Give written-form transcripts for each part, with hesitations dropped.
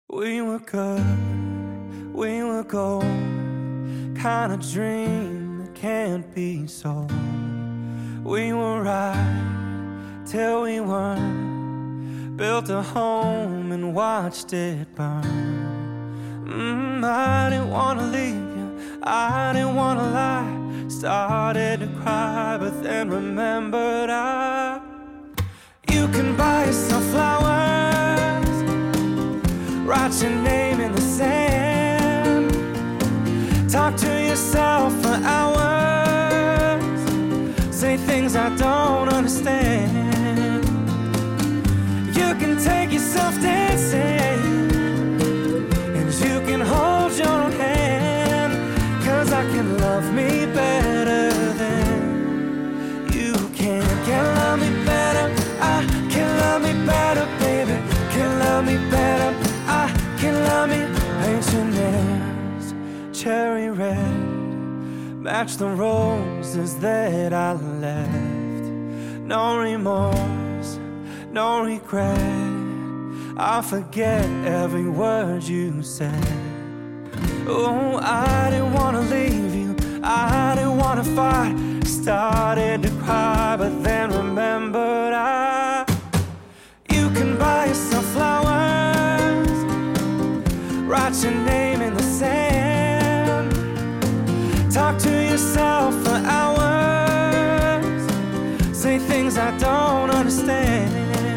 We were good, we were gold, kind of dream that can't be sold. We were right till we weren't, built a home and watched it burn. I didn't wanna leave you, I didn't wanna lie. Started to cry, but then remembered you can buy yourself flowers, write your name in the sand, talk to yourself for hours, say things I don't understand. You can take yourself dancing, and you can hold your own hand, 'cause I can love me better than you can. Can love me better, I can love me better, baby. Can love me better, I can love me. Paint your nails cherry red, match the roses that I left. No remorse, no regret, I forget every word you said. Oh, I didn't wanna leave you, I didn't wanna fight. Started to cry, but then remembered you can buy yourself flowers, write your name in the sand, talk to yourself for hours, say things I don't understand.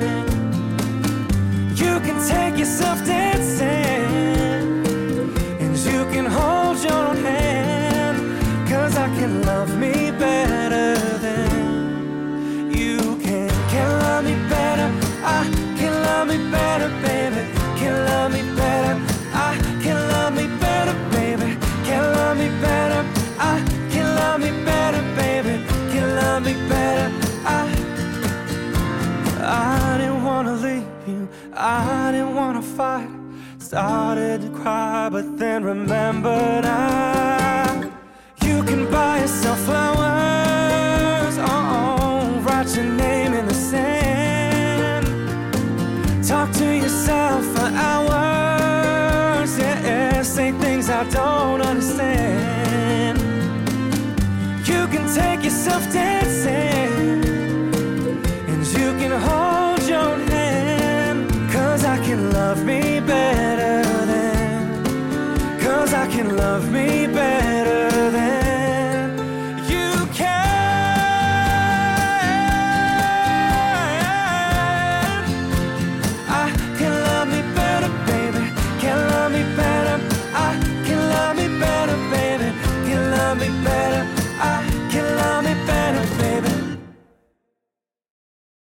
You can take yourself dancing, and you can hold your own hand, 'cause I can love me better than you can. Can love me better, I can love me better, baby. Can love me better, I can love me better, baby. Can love me better, I can love me better, baby. Can love me better, I didn't wanna leave you, I didn't wanna fight. Started to cry, but then remembered you can buy yourself flowers, write your name in the sand, talk to yourself for hours, yeah, say things I don't understand. You can take yourself dancing, and you can hold your own hand, 'cause I can love me better than, 'cause I can love me better than you can. I can love me better, baby. Can love me better. I can love me better, baby. Can love me better.